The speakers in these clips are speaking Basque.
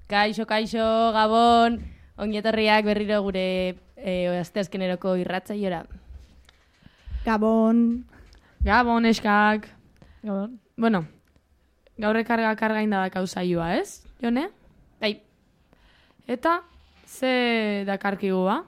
Kaixo, Gabon, ongietorriak berriro gure asteazkeneroko irratzaiora. Gabon, eskak. Gabon. Bueno, gaur karga inda dakau saioa, ez? Jone? Bai. Eta, ze dakarkigu ba?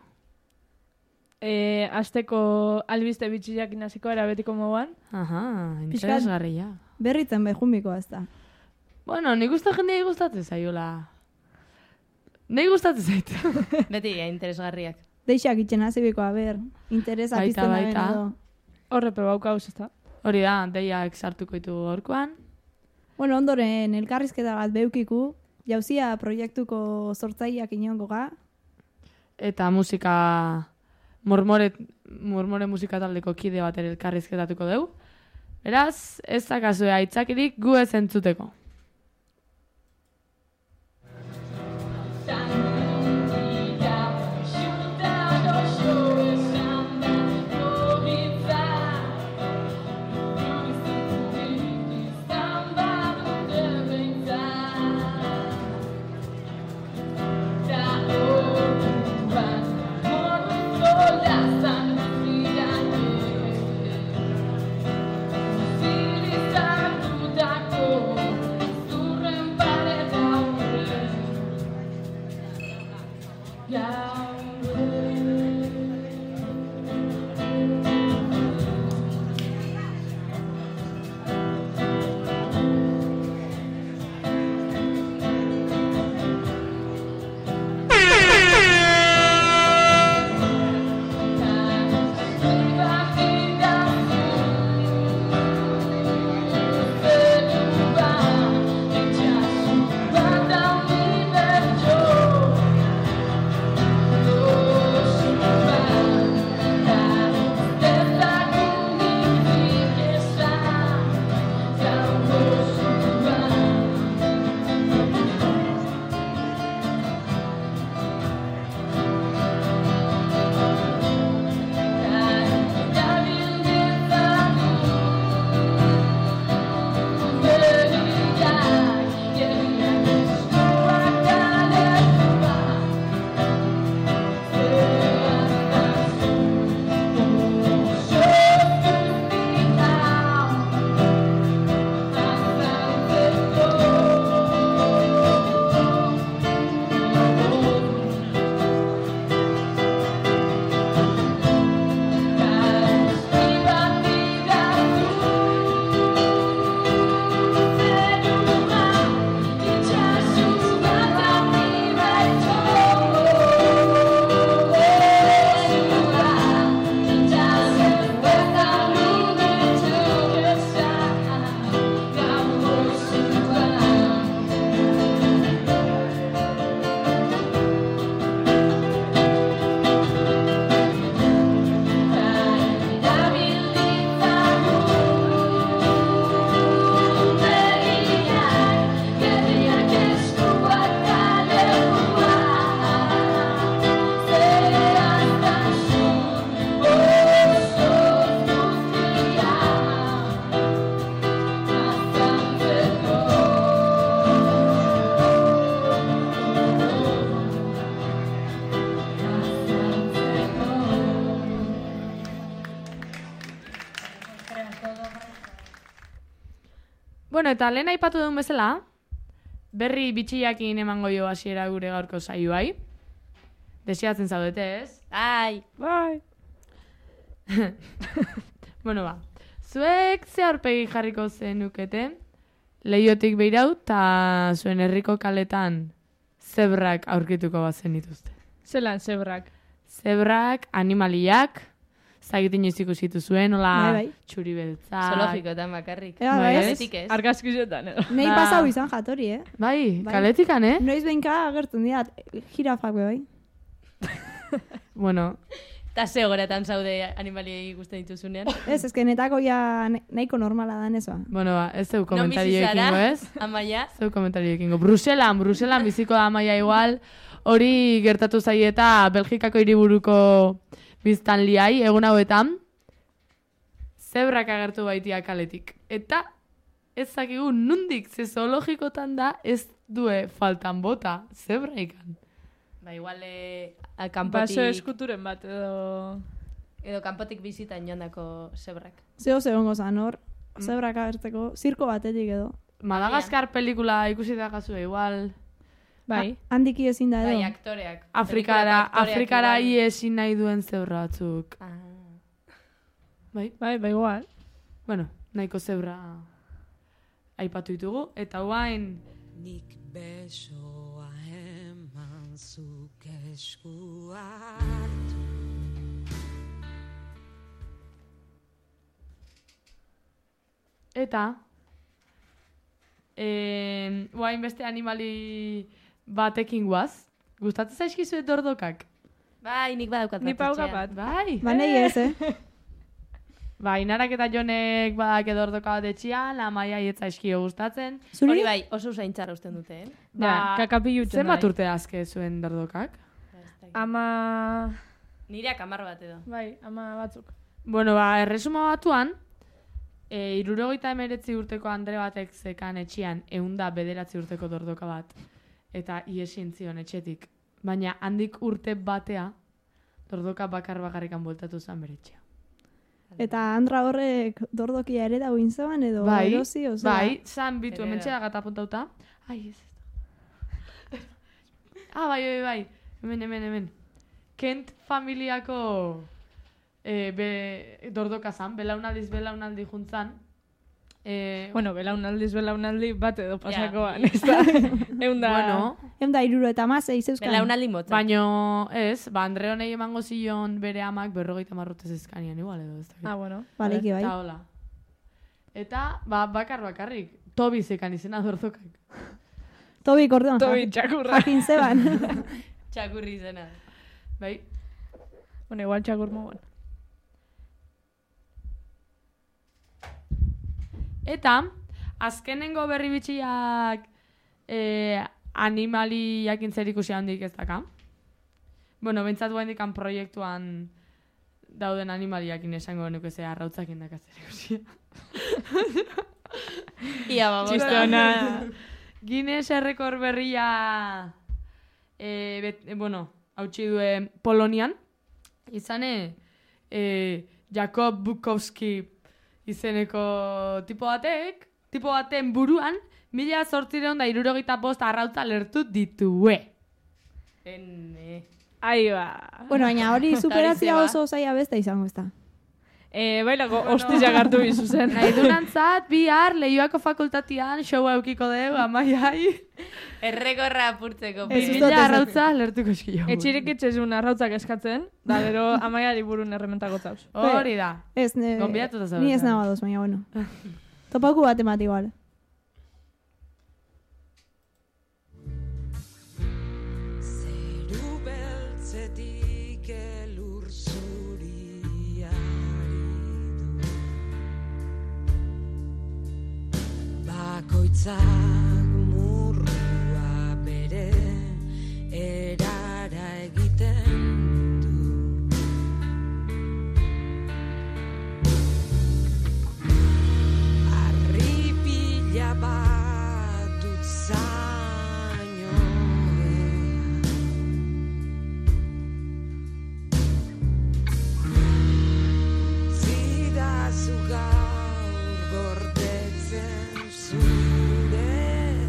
Asteko albiste bitxiak inaziko erabetiko moduan. Aha, interesgarria. Berritzen behumikoa ez da. Bueno, nik uste jendea gustatzen zaiola. Nei gustatzen zait. Beti, interesgarriak. Deixak itxen azibikoa, interesak izten da edo. Horrepe baukauz ez da. Hori da, deiak sartuko ditu gorkoan. Bueno, ondoren elkarrizketa bat beukiku, jauzia proiektuko sortzaileak inongo ga. Eta musika, murmore musika taldeko kide bat ere elkarrizketatuko dugu. Beraz, ez dakazue aitzakirik gu ez entzuteko. Bueno, eta lehen aipatu duen bezala, berri bitxiakin emango jo hasiera gure gaurko saioai. Desiatzen zaudete, ez? Ai! Bai! Bueno, ba. Zuek ze aurpegi jarriko zenukete, Leiotik beirau eta zuen herriko kaletan zebrak aurkituko bazen dituzte. Zelan zebrak. Zebrak, animaliak, zagitin iziko zituzuen, hola Bai. txuri beltzak. Zoologikoetan bakarrik. Ea, Bai, ez? Kaletik ez. Argazkizetan, edo. Nei Ba. pasau izan jatori, Bai, Bai. kaletikan, Noiz behinka agertzen dira, jirafak bai. Bueno, Ta ze horretan zaude animaliei ikusten dituzunean. Ez, netako ja nahiko normala da nesoa. bueno, ba, ez zeu Non bizi komentarioekingo, zara, ez? Amaia? Zeu komentarioekingo. Bruselan biziko da Amaia igual, hori gertatu zaieta Belgikako hiriburuko biztanliai, egun hauetan, zebrak agertu baitia kaletik. Eta ez zakigu nundik, ze zoologikotan da, ez due faltan bota, zebra ikan. Ba, igual kanpotik... Baso eskuturen bat Edo kanpotik bizitan jondako zebrak. Zeo ongo zan hor, zebrak agertzeko, zirko batetik edo. Madagaskar pelikula ikusi da gazu, igual... Bai. Handiki ezin da edo. Bai, aktoreak. Afrikara ezin nahi duen zebra batzuk. Bai? Bai, igual. Bueno, nahiko zebra aipatu ditugu, eta guain... Nik besoa eman zuk esku hartu. Eta, guain beste animali batekin guaz. Gustatzen zaizkizu dordokak? Bai, nik badaukat Ni pauka etxean. bat. Bai. Ba, nahi ez, Ba, Inarak eta Jonek badak edordoka bat etxian, Amaia ietza eskio gustatzen. Zuri? Hori bai, oso usaintzara usten dute, Ja, kakapilutzen zenbat urte azke zuen dordokak? Ama... Nireak 10 bat edo. Bai, ama batzuk. Bueno, ba, erresuma batuan, 79 urteko Andre batek zekan etxian 109 urteko dordoka bat. Eta iesin zion etxetik. Baina handik urte batea, dordoka bakarrikan bueltatu zen bere etxea. Eta Andra horrek dordokia ere dago intzaban edo erosi, oza? Bai, zan bitu, Ere hemen da. txera gata apuntauta. Ai, ez. Bai. Hemen. Kent familiako dordoka zan, belaunaldi juntzan. Bueno, belaunaldi bat edo pasakoan, Ja. ez da? Eunda... Bueno, Eunda 76 zeuzkan. Belaunaldi motza. baino ez, ba, Andre honei emango zion bere amak 50 urte zezkanian, igual edo, ez dakit. Ah, bueno. Baleiki bai. Eta hola. Eta, ba, bakarrik, Tobi zekan izena dordokak. Tobik orduan Tobi txakurra. jakin zeban. Txakurri izena. Bai, Bueno, igual txakur mogon. eta, azkenengo berri bitxiak animali jakin ikusi handik ez daka. Bueno, bentsatu handikan proiektuan dauden animaliakin esango genuke ze arrautzak indaka zer ikusi. Ia, ba, Txiste ona. Guinness errekor berria bueno, hautsi duen Polonian, izane Jakob Bukowski izeneko tipo baten buruan 1865 arrautza lertu ditue. Ai, ba. Bueno, baina hori superatzea Zeba. oso zaila beste izango ez da. Bailako ostizak hartu bizu zen. Nahi dunantzat, bihar Leioako fakultatian showa eukiko dugu, Amaiai. Errekorra apurtzeko. Ez pe. dut Mila arrautza lertuko eskio. Etxirik etxezun arrautzak eskatzen, da gero amaiari burun errementako zauz. Hori da. Ez, Gonbidatuta zaudete. ni ez nago ados, baina bueno. Topaku bat emat igual. Zeru beltzetik elur zuriari du. Bakoitzak murrua bere erara egiten du. Arripila bat dut zidazu gaur gordetzen zure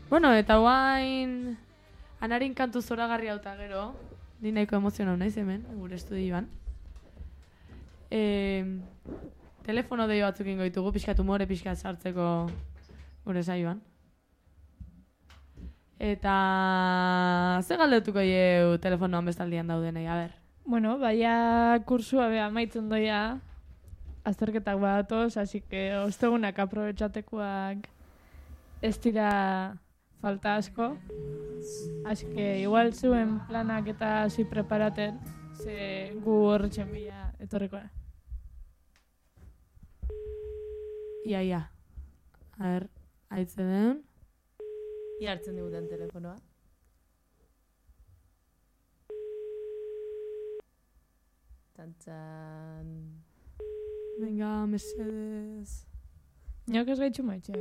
Bueno, eta guain Anarin kantu zoragarri hauta gero, ni nahiko emozionau naiz hemen, gure estudioan. Telefono deio batzuk ingo ditugu, pixkat umore pixkat sartzeko gure saioan. Eta ze galdetuko ieu telefonoan bestaldian daudenei, a ber. Bueno, baia kursua beha amaitzen doia azterketak badatoz, así que ostegunak aprobetxatekoak ez dira falta asko. Así que igual zuen planak eta hasi preparaten, ze gu horretxen bila etorriko da. Ia. A ber, haitze den. Ia hartzen diguten telefonoa. Tantzan... Venga, mesedez. Niok ez gaitxu maitxe.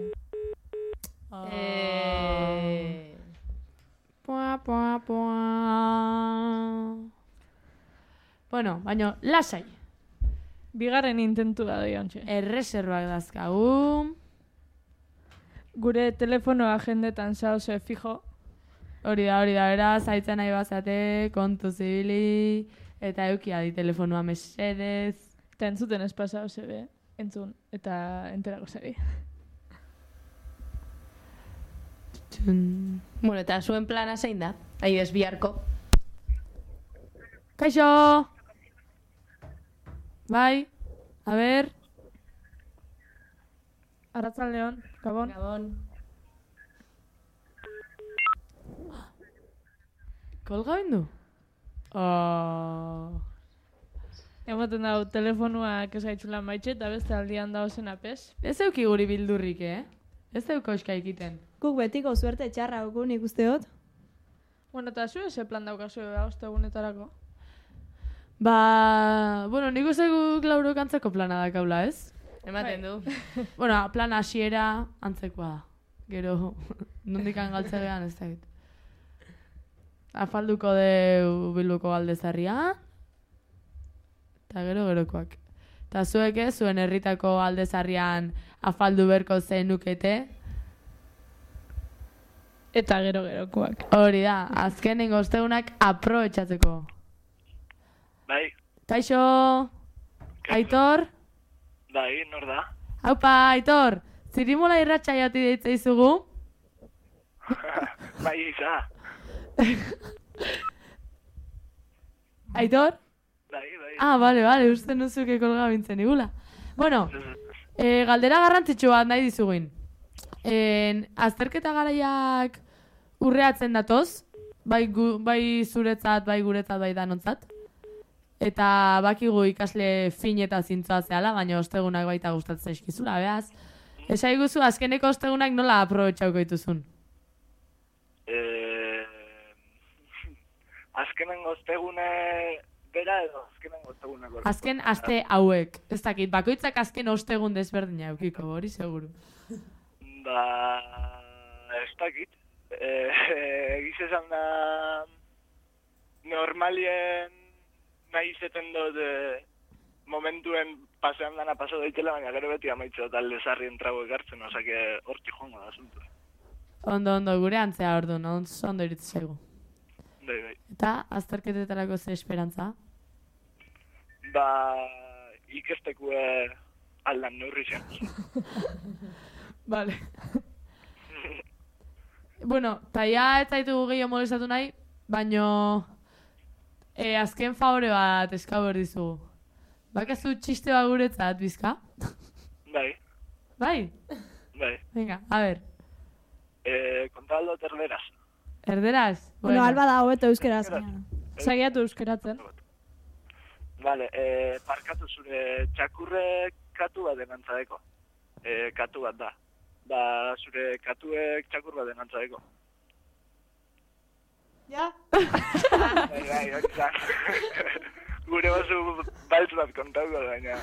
Poa. Bueno, baina lasai. Bigarren intentua doi ontxe. Erreserbak dazkagu. Gure telefonoa agendetan zauze fijo. Hori da, beraz, haitzen nahi bazate, kontu zibili, eta eukia di telefonoa mesedez. Eta entzuten ez pasau zebe, entzun, eta enterako zari. Bueno, eta zuen plana zein da? Aidez biharko. Kaixo! Bai, a ber. Arratzaldeon, Gabon. Gabon. Kolga bindu? Ematen dau, telefonuak ez gaitxulan maitxe eta beste aldian dago zen apes. Ez euki guri bildurrik, Ez euko euska ikiten. Guk betiko suerte txarra dugu nik usteot. Bueno, eta zu eze plan daukazu ostegunetarako. Bueno, nik uste guk laurok antzeko plana dakaula, ez? Ematen du. Bueno, plan hasiera antzekoa da. Gero, nondikan galtzegean ez dakit. Afalduko de Bilboko Aldezarria. Eta gerokoak. Eta zuek ez, zuen herritako Aldezarrian afaldu berko zenukete. Eta gerokoak. Hori da, azkenengo ostegunak aprobetxatzeko. Bai, Kaixo, Aitor? bai, nor da? Haupa, Aitor, zirimola irratxa jati deitza izugu? Bai, isa. Aitor? Bai. Bale, uste nuzuke kolga bintzen igula. Bueno, galdera garrantzitsu bat nahi dizuguin. Azterketa garaiak urreatzen datoz, bai zuretzat, bai guretzat, bai danontzat. Eta bakigu ikasle fin eta zintzoa zehala, baina ostegunak baita gustatzen zaizkizula, behaz. Esai guzu, azkeneko ostegunak nola aprobetxauko dituzun? Azkenengo ostegune bera edo azkenengo osteguneko? Azken aste hauek, ez dakit, bakoitzak azken ostegun desberdina eukiko, hori seguru. Ez dakit. Egiz esan da normalien nahi izeten dut momentuen pasean dana paso daitela, baina gero beti amaitze dut Aldezarrien trago ekartzen, osake hortik joango da asuntu. Ondo, gure antzea orduan, ondo iritzu zaigu. Bai. Eta azterketetarako ze esperantza? Ikestekue aldan neurri zen. Vale. Bueno, taia ez zaitugu gehiago molestatu nahi, baino azken favore bat eskau behar dizugu. Bakazu txiste bat guretzat, bizka? Bai. Bai? Venga, a ver. Konta aldot erderaz. Erderaz? Bueno, alba da hobeto euskeraz. Zagiatu euskeratzen. Vale, parkatu zure txakurrek katu bat denantzadeko. Katu bat da. Zure katuek txakur bat denantzadeko. Ja? Bai, hori zan. Gure bazu baltz bat kontauko baina.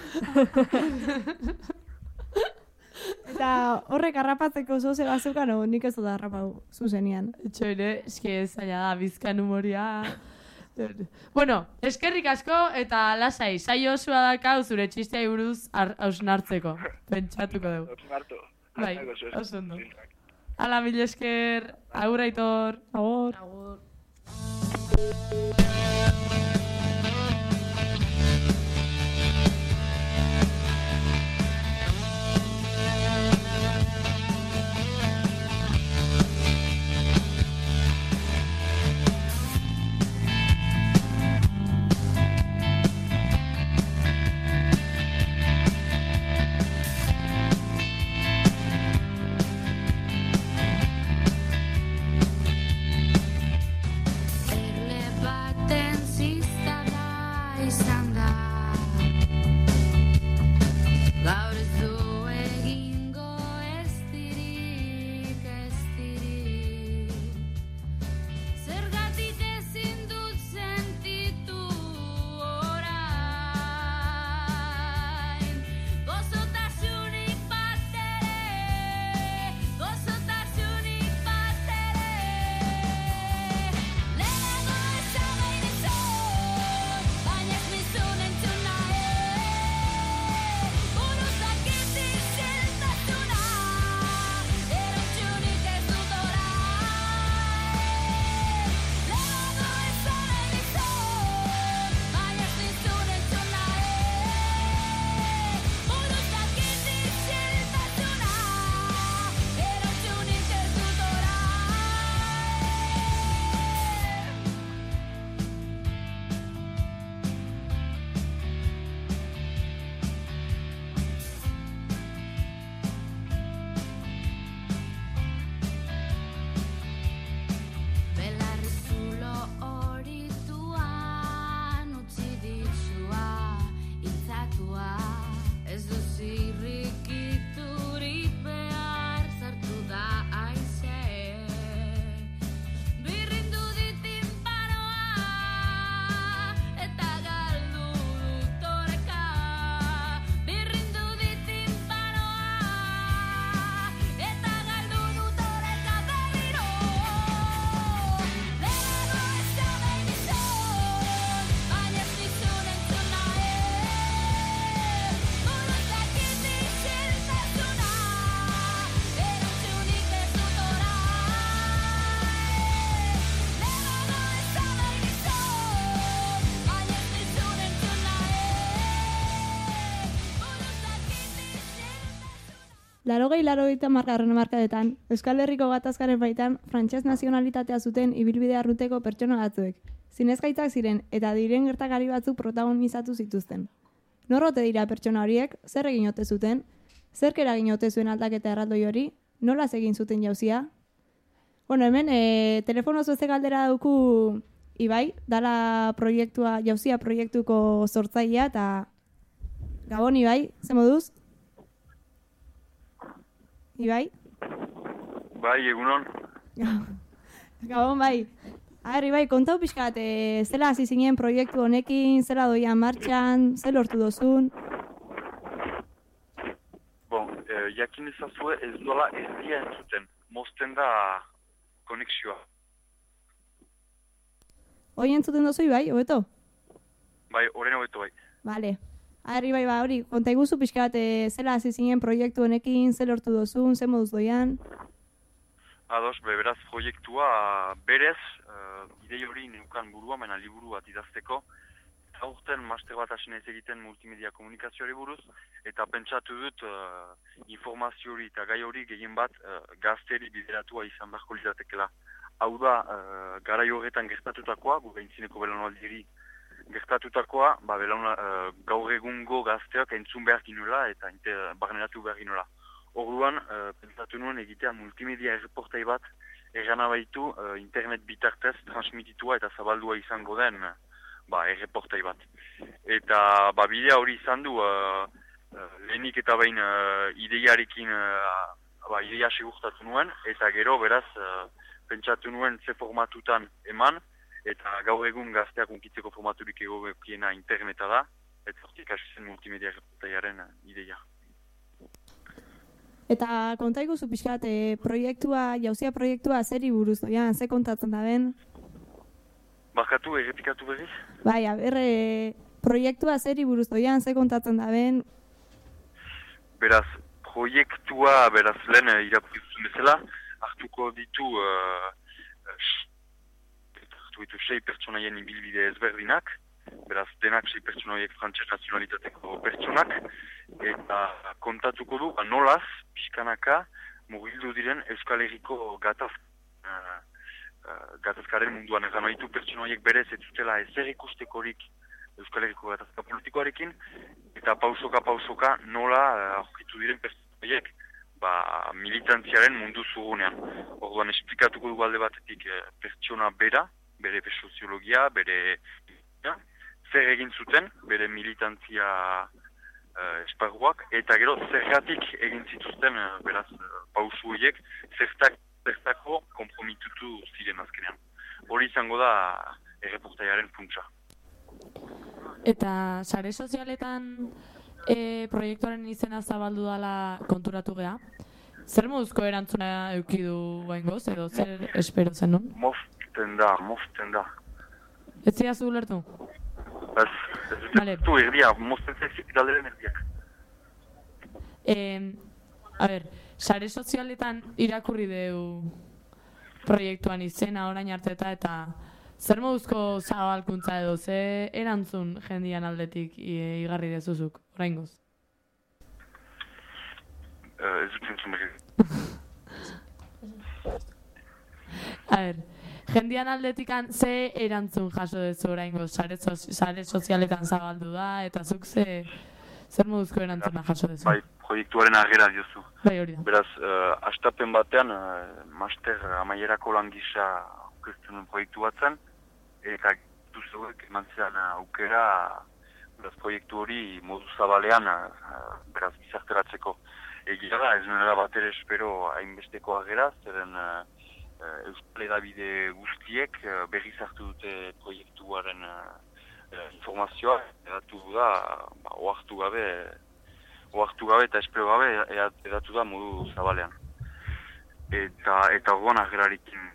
Eta horrek harrapatzeko zoze bazukan, nik ez dut harrapau zuzenian. Txoire, eski ez zaila da, bizkan humoria. Bueno, eskerrik asko eta lasai, saio osua dakau zure txistea buruz hausnartzeko. Pentsatuko dugu. Hausnartu. Bai, oso ondo. Ala, mil esker, agur Aitor. Agur. Agur. Erle baten ziztada izan da. Gaur ez du egingo ez dirik. Zergatik ezin dut sentitu orain. Gozotasunik bat ere. Lehenago esan nahi dizut, baina ez nizun entzun nahi. Buruzak isiltasuna, erantzunik ez dut orain. Lehenago esan nahi dizut, baina ez nizun entzun nahi. Buruzak isiltasuna, erantzunik ez dut orain. Belarri zulo horituan utzi ditsua, intzatua. Ez du zirrikiturik behar, sartu da haize. Birrindu dit tinpanoa, eta galdu dut oreka. Birrindu dit tinpanoa, eta galdu dut oreka berriro. Lehenago esan nahi dizut, baina ez nizun entzun nahi. Buruzak isiltasuna, erantzunik ez dut orain. Lehenago esan nahi dizut, baina ez nizun entzun nahi. Buruzak isiltasuna. 80-90 hamarkadetan, Euskal Herriko gatazkaren baitan frantses nazionalitatea zuten ibilbide arruteko pertsona batzuek, zinezkaitzak ziren eta diren gertakari batzuk protagonizatu zituzten. Nor ote dira pertsona horiek, zer egin ote zuten, zerk eragin ote zuen aldaketa erraldoi hori, nola egin zuten jauzia? Bueno, hemen telefonoz beste galdera duku Ibai, dala proiektua, jauzia proiektuko sortzailea eta Gabon Ibai, ze moduz? Ibai? Bai, egunon. Gabon bai. Ibai, kontau pixkat, zela hasi zinen proiektu honekin, zela doia martxan, zer lortu dozun? Bon, jakin ezazue ez dola erdia entzuten. Mozten da konexioa. Hoi entzuten dozu Ibai, hobeto? Bai, orain hobeto bai. Vale. Ibai, ba, hori, konta iguzu pixkat, zela hasi zinen proiektu honekin, zer lortu dozun, zer moduz doian? Ados, beraz proiektua berez, idei hori neukan burua, baina liburu bat idazteko. Eta urten master bat hasi naiz egiten multimedia komunikazioari buruz, eta pentsatu dut informazio hori eta gai hori gehien bat gazteri bideratua izan beharko litzatekeela. Hau da, garai horretan gertatutakoa, gure intzineko belaunaldiri gertatutakoa, gaur egungo gazteak entzun behar ginoela eta barneratu behar ginoela. Orduan, pentsatu nuen egitea multimedia erreportai bat ergana baitu internet bitartez transmititua eta zabaldua izango den erreportai bat. Eta bidea hori izan du lehenik eta behin ideiarekin ideia segurtatu nuen eta gero beraz pentsatu nuen ze formatutan eman eta gaur egun gazteak unkitzeko formaturik egokiena interneta da eta hortik hasi zen multimedia erreportaiaren ideia. Eta konta iguzu pixkat, jauzia proiektua zeri buruz doian, ze kontatzen da ben? Barkatu, errepikatu berriz? Bai, proiektua zeri buruz doian, ze kontatzen da ben? Beraz, proiektua, lehen irakurri duzun bezala, hartuko ditu 6 pertsonaien ibilbide ezberdinak, beraz denak 6 pertsona horiek frantses nazionalitateko pertsonak, eta kontatuko du nolaz, pixkanaka, mugildu diren Euskal Herriko gatazkaren munduan. Egan horitu pertsona horiek berez ez zutela ezer ikustekorik Euskal Herriko gatazka politikoarekin, eta pausoka nola aurkitu diren pertsona horiek militantziaren mundu zugunean. Orduan esplikatuko du alde batetik pertsona bera, bere soziologia, bere zer egin zuten, bere militantzia esparruak, eta gero zergatik egin zituzten, beraz, pausu horiek, zertako konpromitutu ziren azkenean. Hori izango da erreportaiaren funtsa. Eta sare sozialetan proiektuaren izena zabaldu dela konturatu geha. Zer moduzko erantzuna eukidu baingoz, edo zer espero zenun? Mozten da. Ez ziazu ulertu? Ez dut erdia, mozten zaizit galderen erdiak. A ber, sare sozialetan irakurri deu proiektuan izena orain arteta, eta zer moduzko zabalkuntza edo, ze erantzun jendian aldetik igarri dezuzuk, oraingoz? Ez dut entzun berri. A ber, jendian aldetikan ze erantzun jaso dezu oraingoz, sare sozialetan zabaldu da, eta zuk zer moduzko erantzuna jaso dezu? Bai, proiektuaren agera diozu. Bai, hori da. Beraz, hastapen batean, master amaierako lan gisa aurkezten proiektu batzen, eta duzuek eman zean aukera, beraz, proiektu hori modu zabalean, beraz, gizarteratzeko. Egia da, ez nuela bat ere espero hainbesteko agera, zeren Euskal Hedabide guztiek berriz hartu dute proiektuaren informazioa, edatu da, ohartu gabe eta espero gabe edatu da modu zabalean. Eta orduan agerarekin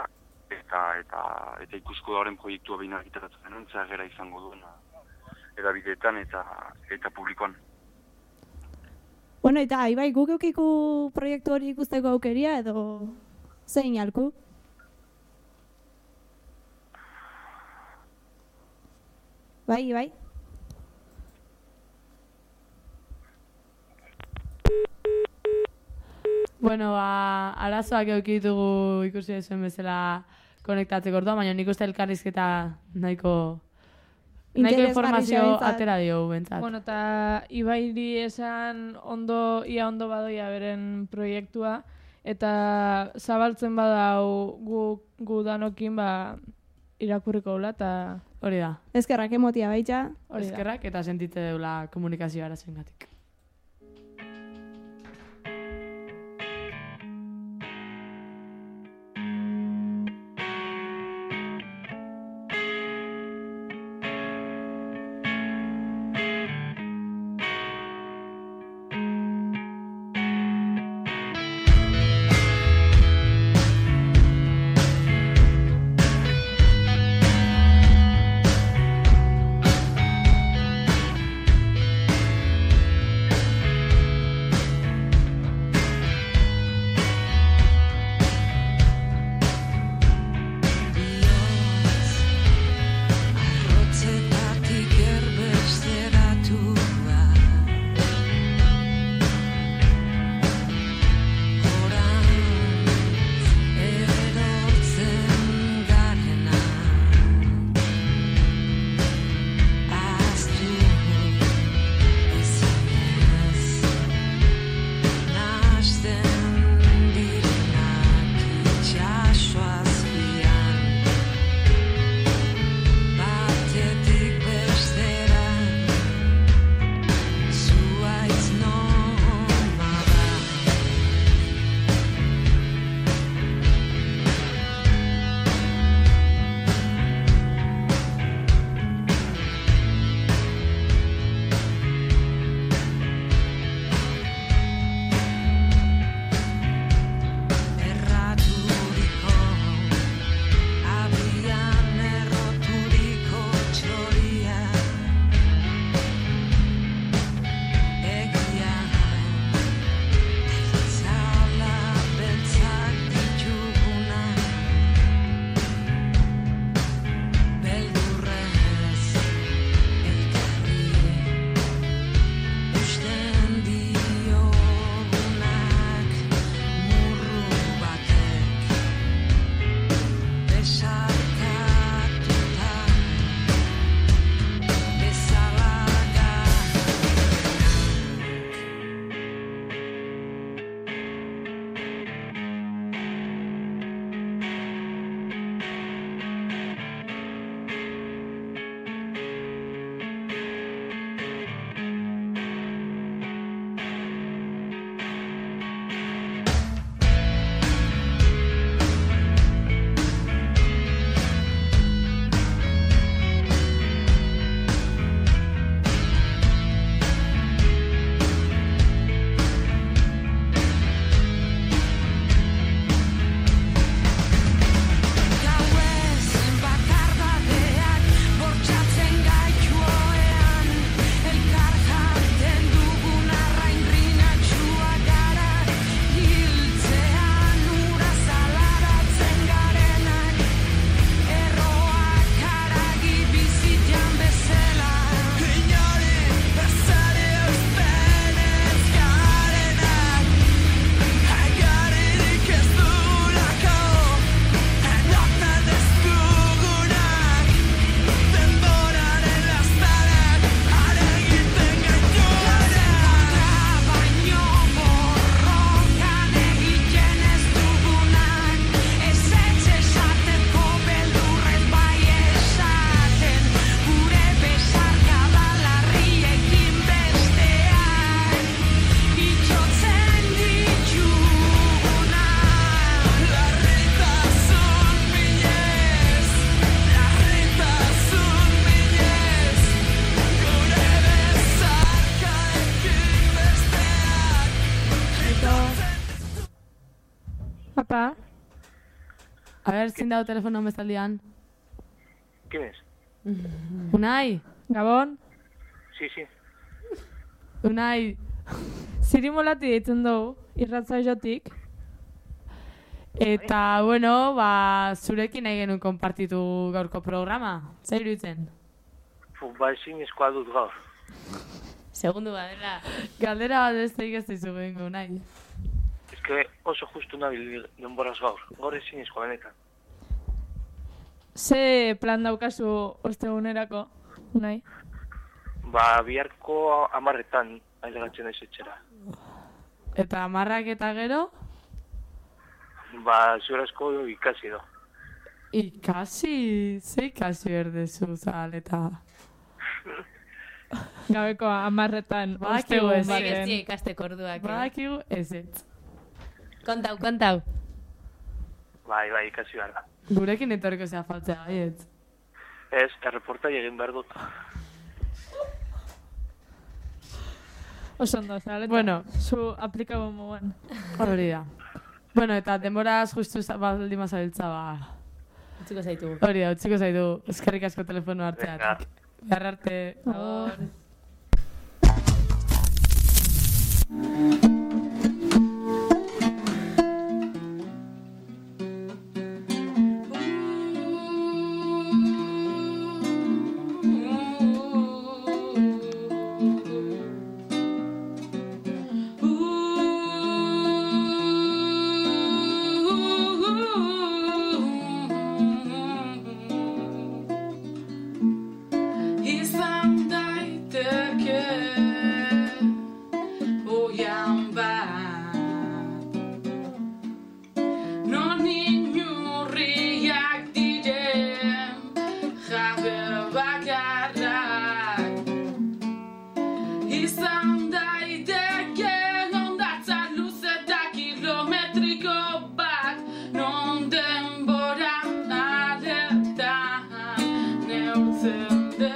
eta ikusko daren proiektua behin argitaratzen denun, ze agera izango duen edabideetan eta publikoan. Bueno, eta Ibai, guk eukiku proiektu hori ikusteko aukeria edo zein alku? Bai, Ibai? Bueno, arazoak eukitugu ikusi dezuen bezala konektatzeko orduan, baina nik uste elkarrizketa nahiko informazio atera dio bentsat. Bueno, eta Ibairi esan ia ondo badoia beren proiektua, eta zabaltzen badau gu danokin irakurriko gula, eta hori da. Eskerrak emotia baitza. Eskerrak eta sentitze deula komunikazioa arazoengatik. A ber, zin dago telefono bezaldian. ¿Quién es? Unai, Gabon, Sí, sí. Unai, zirimolati deitzen dugu, irratza jotik. eta, bueno, zurekin nahi genuen konpartitu gaurko programa. Zer iruditzen? Ezinezkoa dut gaur. Segundu badela. Galdera bat besterik ez dizu behingo, nahi. Que oso justu nabil denboraz gaur. Gaur ezinezkoa benetan. Ze plan daukazu ostegunerako, nahi? Biharko 10:00 ailegatzen naiz etxera. Eta 10:00 eta gero? Zurazko ikasi do. Ikasi? Ze ikasi berdezu, zal, eta... Gabeko 10:00 Badakigu ostegun ez. Nik ez baten. die ikasteko orduak. Badakigu ez. Kontau. Bai, ikasi behar da. Gurekin etorriko zea faltzea, baietz. Ez, erreportai egin behar dut. Oso ondo, zaleta. Bueno. Zu aplikago moguan. Hori da. Bueno, eta denboraz justu baldin mazabiltza, Utziko zaitu. hori da, utziko zaitu. Eskerrik asko telefono hartzeatik. Behar arte. Agur. Izan daiteke oian bat non inurriak diren jabe bakarrak izan daiteke ondatza luze eta kilometriko bat non denbora aletan neurtzen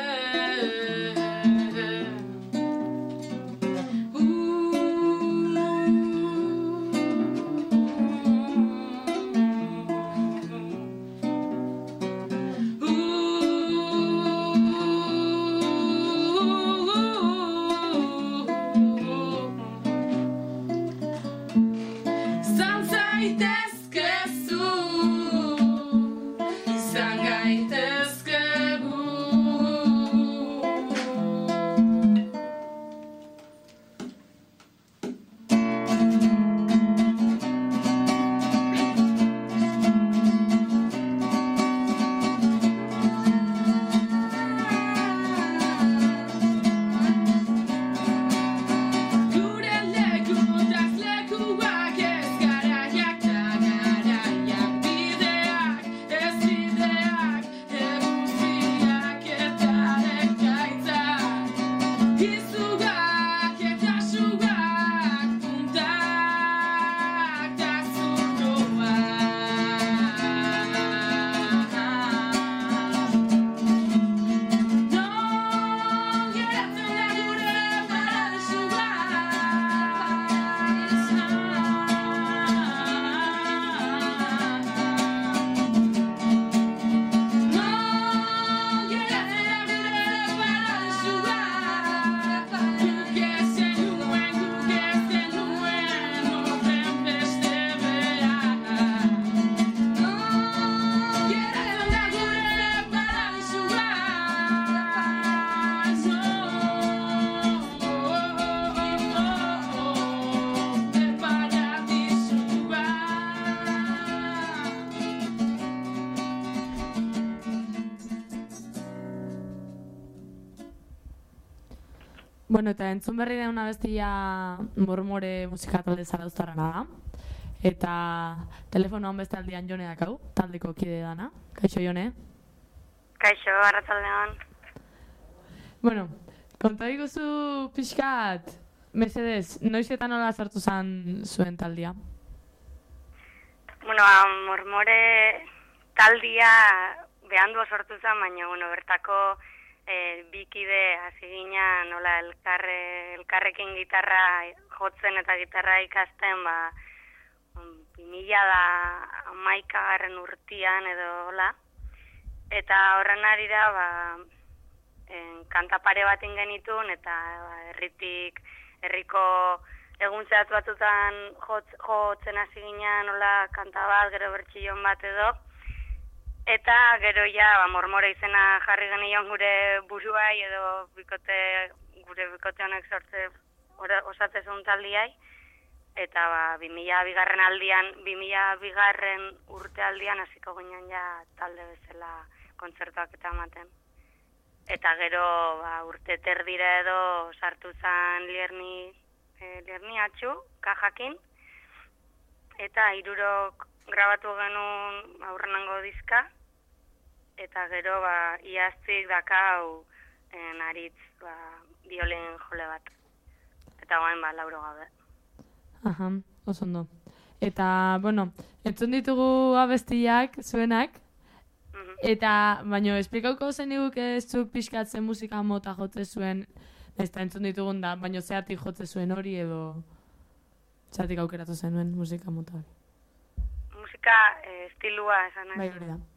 Izan zaitezke zu, izan gaitezke gu. Gure lekutaz lekuak ez garaiak da garaiak bideak ez bideak eguzkiak eta ekaitzak izugak eta sugak puntak da zurroak non geratzen da gure paraíso Bueno, eta entzun berri da una bestia Murmure musika talde zarauztarrana da. Eta telefonoan beste aldian Jone dakau, taldeko kide dana. Kaixo, Jone? Kaixo, arratsaldean. Bueno, konta iguzu pixkat, mesedez, noiz eta nola sartu zan zuen taldia? Bueno, Murmure taldia behandu sortu zen, baina bertako bikide hasi gina nola elkarrekin gitarra jotzen eta gitarra ikasten, 2011 urtean edo hola. Eta horren arira, kanta pare bat genitun, eta herriko egun zehatz batutan jotzen hasi ginen, nola kanta bat, gero bertxillon bat edo. Eta gero ja, mormore izena jarri genion gure buruai edo gure bikote honek osatzezun taldiai. Eta 2002 urte aldian hasiko ginen ja talde bezala kontzertuak eta ematen. Eta gero urte terdira edo sartu zen Lierni atxu, kajakin. Eta 3 grabatu genuen aurrenango diska. Eta gero iaztik dakau naritz biolin jole bat. Eta guain lauro gaude. Aha, oso ondo. Eta, bueno, entzun ditugu abestiak, zuenak, eta, baino, esplikauko zen niguke zuk pixkatzen musika mota jotze zuen, ez da entzun ditugun da, baino zeatik jotze zuen hori edo zeatik aukeratu zenuen musika mota hori. Musika estilua esan nahi. Bai, hori da.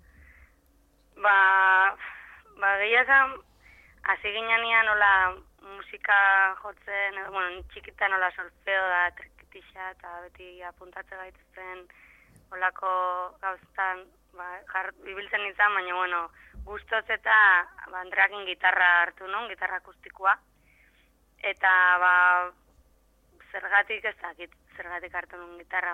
Gehia esan, hasi ginean nola musika jotzen, txikita nola solfeo da, trikitixa eta beti apuntatze gaituzten olako gauztan bibiltzen nintzen, baina gustoz eta Andreakin gitarra hartu non, gitarra akustikoa. Eta zergatik ez dakit, zergatik hartu non gitarra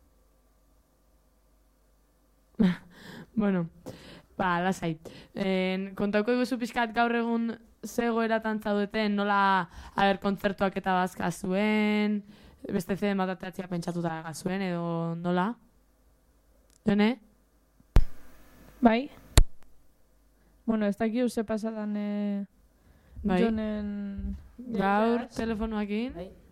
Bueno, lasai. Kontauko eguzu pixkat gaur egun zegoeratan zaudeten, nola kontzertuak eta bazka zuen, beste CD matateatzia pentsatuta gazuen, edo nola? Jone? Bai. Bueno, ez dakio ze pasadan Jonen... Gaur, telefonoakin.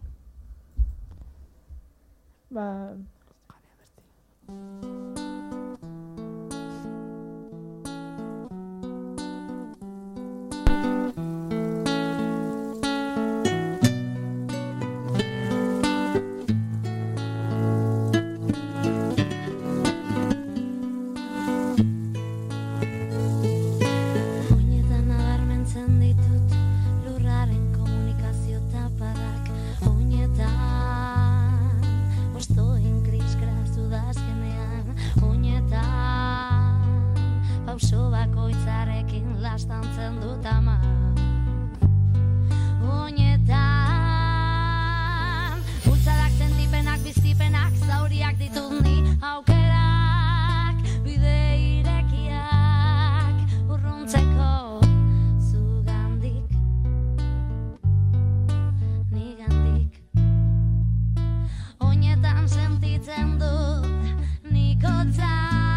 Pauso bakoitzarekin lastantzen dut ama. Oinetan bultzadak, sentipenak, biztipenak, zauriak ditut ni aukerak, bide irekiak urruntzeko zugandik, nigandik. Oinetan sentitzen dut nikotza,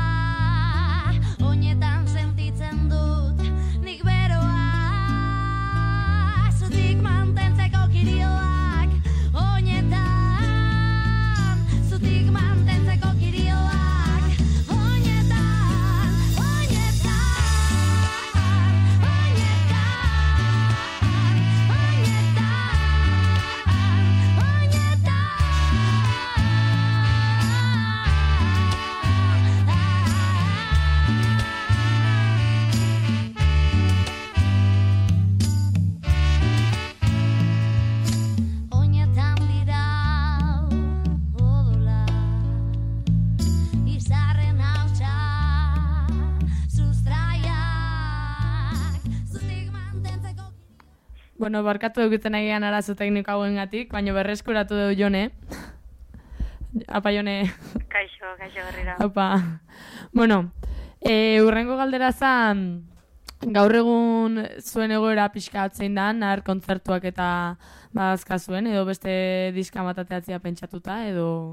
Bueno, barkatu duguten egian arazo tekniko hauengatik, baina berreskuratu dugu Jone. Apa, Jone. Kaixo berriro. Apa. Bueno, urrengo galdera zan, gaur egun zuen egoera pixka atzein da, nar kontzertuak eta badazka zuen, edo beste diska matateatzia pentsatuta, edo...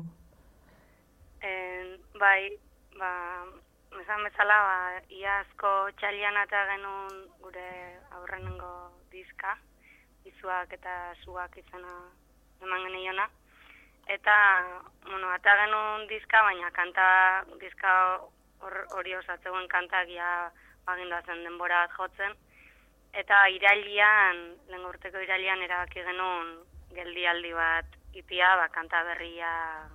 Bai, esan bezala, iazko txalian eta genuen gure aurrenengo diska, izuak eta zuak izena eman geneiona. Eta, ata genuen diska, baina diska hori osatzeuen kantak ja bagindoazen denbora bat jotzen. Eta lehen urteko irailean erabaki genuen geldialdi bat itia, kanta berria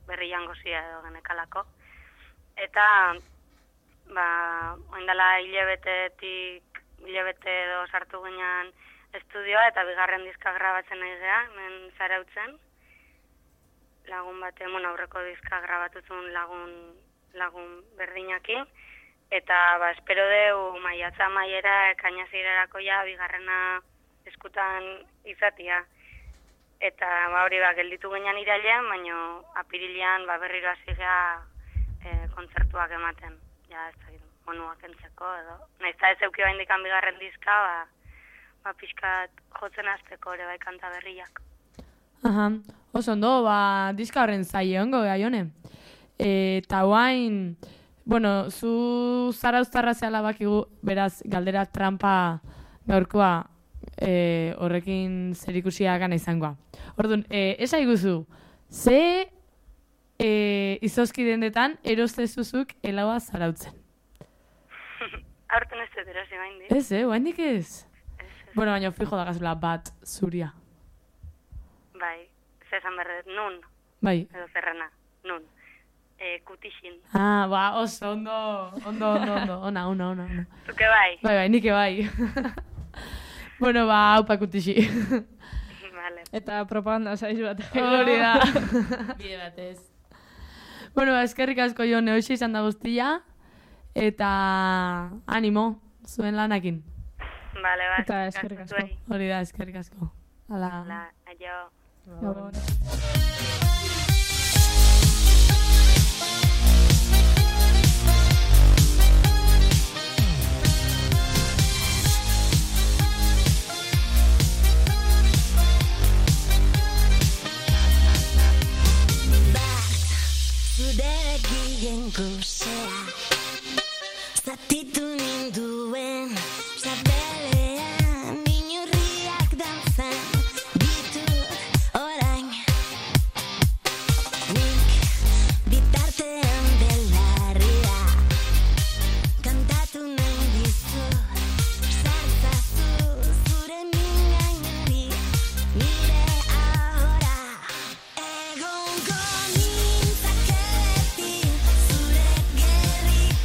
berri jangozia edo genekalako. Eta, oindala hilabete edo sartu ginean estudioa, eta bigarren diska grabatzen nahi geha, hemen Zarautzen. Lagun bate, aurreko diska grabatuzun lagun berdinakin. Eta, espero deu maiatza maiera ekainazirerako ja bigarrena eskutan izatia. Eta, hori gelditu ginean irailean, baina apirilean berriro hasi gea kontzertuak ematen. Ja, ez dakit, monuak entzeko edo. Naizta ez euki baindikan bigarren diska, pixkat jotzen azteko ere bai kanta berriak. Aha, oso ondo, diska horren zaie ongo, Jone. Eta guain, bueno, zu Zarauztarra zehala bakigu, beraz, galdera trampa gaurkoa horrekin zerikusia gana izangoa. Orduan, esai guzu, ze izozki dendetan erostezuzuk helaua Zarautzen? Aurten ez dut erosi baindik. Ez, baindik ez? Bueno, baina fijo da gazula bat zuria. Bai, zezan berret, nun. Bai. Edo zerrena, nun. Kutixin. Oso, ondo, ona. Zuke bai? Bai, nike bai. Bueno, haupa kutixi. Vale. Eta propaganda saiz bat. Hori da. Bide batez. Bueno, eskerrik asko Jone, hoxe izan da guztia. Eta animo, zuen lanakin. Vale, eta eskerrik asko. Hori da, eskerrik asko. Hala, aio. Gabon. Zurekin gozea zatitu ninduen sabelean inurriak dantzan ditut orain nik bitartean belarria kantatu nahi dizut sartzazu zure mingainari nire ahora egongo nintzake beti zure gerrikoan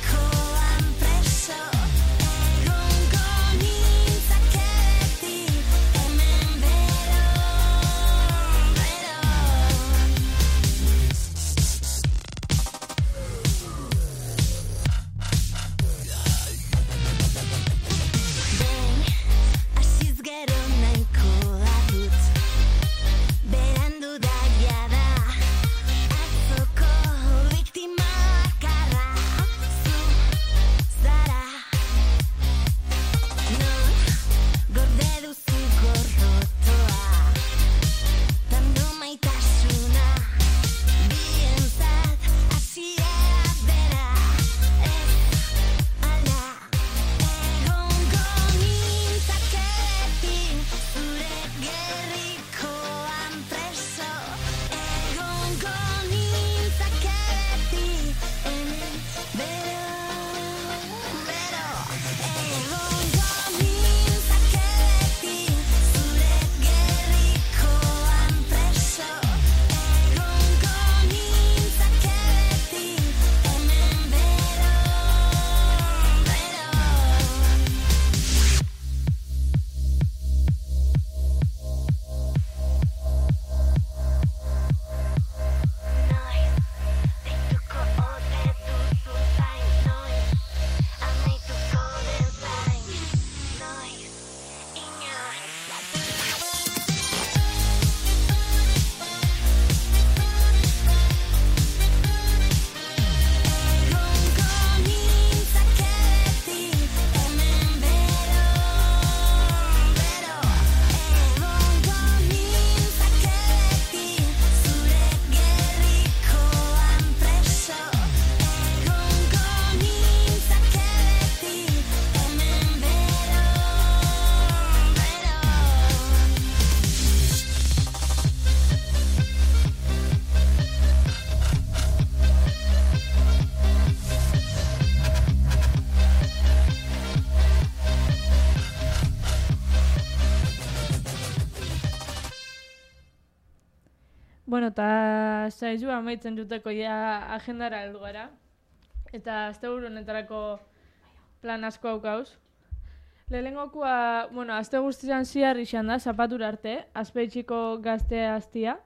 Bueno, eta zaizu amaitzen juteko ja agendara heldu gara. Eta asteburu honetarako plan asko haukauz. Lehenengokoa, bueno, aste guztian zihar izan da, zapatura arte, Azpeitxiko gaztea aztia.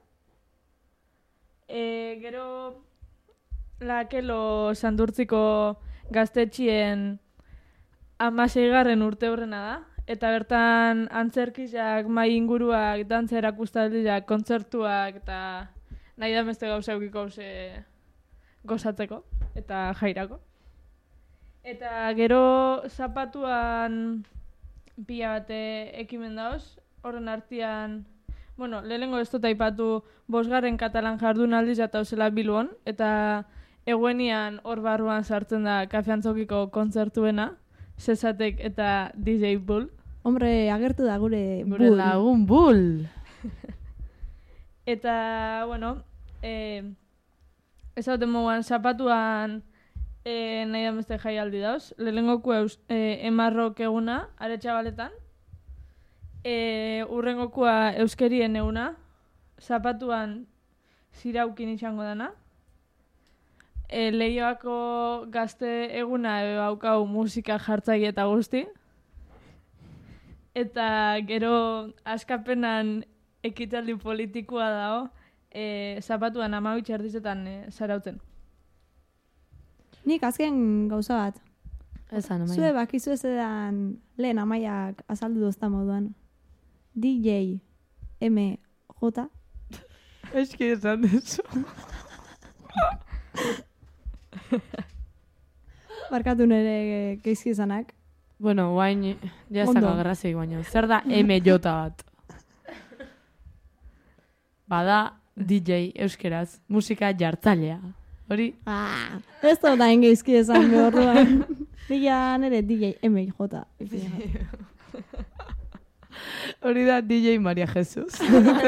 Gero, Lakelo Santurtziko gaztetxien 16. urte horrena da. Eta bertan antzerkiak, mai inguruak, dantza erakustaldiak, kontzertuak eta nahi da beste gauza eukiko gozatzeko eta jairako. Eta gero zapatuan pila bate ekimen dauz, horren artean, bueno, lehenengo ez dut aipatu 5. katalan jardunaldiz eta zela Bilbon, eta eguenian hor barruan sartzen da kafeantzokiko kontzertuena, Zezatek eta DJ Bull. Hombre, agertu da gure Gure lagun Bull. Eta, bueno, ezauten moguan zapatuan nahi da beste jaialdi dauz. Lehenengoko emarrok eguna, Aretxabaletan. Urrengokua euskerien eguna, zapatuan ziraukin izango dana. Leioako gazte eguna haukau musika jartzaile eta guzti. Eta gero askapenan ekitaldi politikoa dago, zapatuan 12 erdizetan zarauten. Nik azken gauza bat. Esan, Amaia. Zue bakizu ez edan lehen Amaiak azaldu dozta moduan. DJ MJ. Eski esan dezu. Barkatu nire geizki izanak. Bueno, guain jazak Ondo. agarrazik baino. Zer da MJ bat? Bada DJ euskeraz, musika jartzailea. Hori? Ez da da geizki esan behorruan. Dila nire DJ MJ. Hori da DJ Maria Jesus.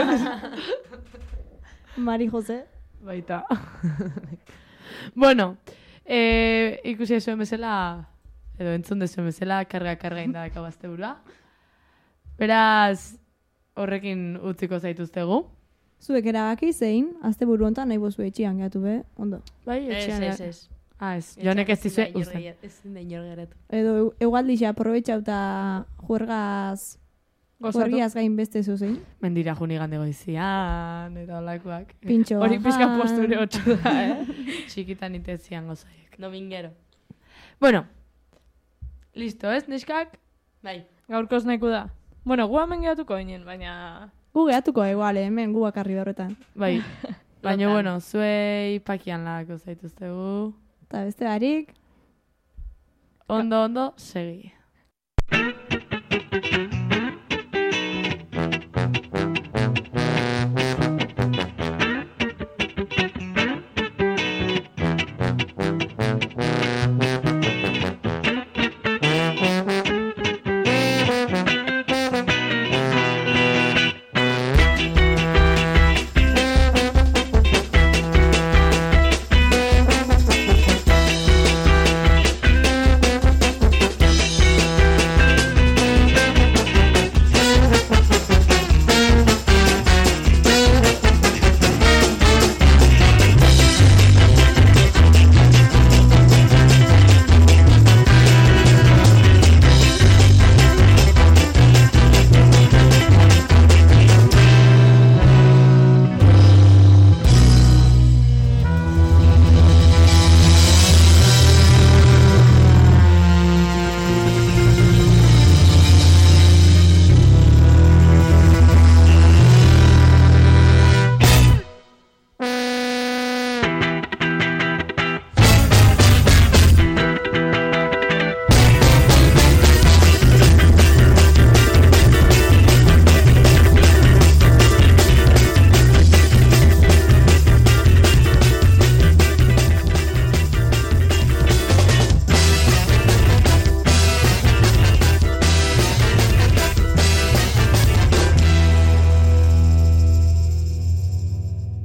Mari Jose. Baita. Bueno, ikusi ezuen bezala, edo entzun dezuen bezala, karga indadaka bazteburua. Beraz, horrekin utziko zaituztegu. Zuek erabaki zein, asteburu hontan nahi bozu etxian gehatu be, ondo. Bai, etxean. Ez. Ah, ez. Jonek ez dizue uzten. Ez da inor geratu. Edo egualdixe aprobetxau eta juergaz Gorriaz gain beste zuzein. Mendira juni gande goizian, eta olakoak. Pintxo. Hori pizka posture 8 da, Txikitan itezian gozaiek. Domingero. Bueno, listo, ez, neskak? Bai. Gaurkoz nahiko da. Bueno, gu hemen gehatuko ginen, baina... Gu gehatuko eguale, hemen gu bakarri horretan. Bai, baina bueno, zuei pakian lagako zaituztegu. Eta beste barik... Ondo, segi.